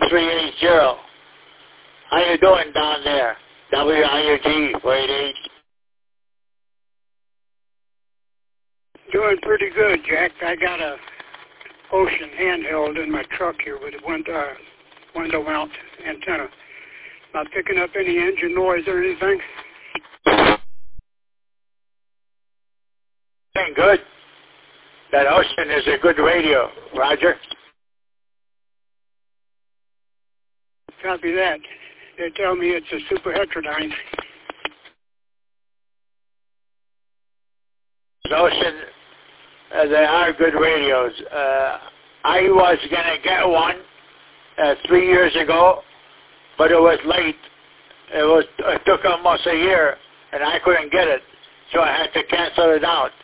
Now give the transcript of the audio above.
380. How you doing down there? WIUT 488. Doing pretty good, Jack. I got a Ocean handheld in my truck here with a window mount antenna. Not picking up any engine noise or anything? Good. That Ocean is a good radio. Roger. Copy that. They tell me it's a super heterodyne. Ocean, they are good radios. I was going to get one 3 years ago, but it was late. It took almost a year, and I couldn't get it, so I had to cancel it out.